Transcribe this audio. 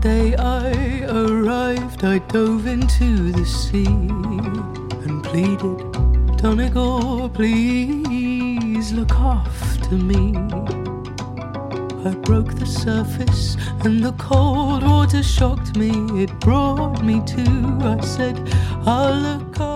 day I arrived, I dove into the sea and pleaded, Donegal, please look after me. I broke the surface and the cold water shocked me. It brought me to, I said, I'll look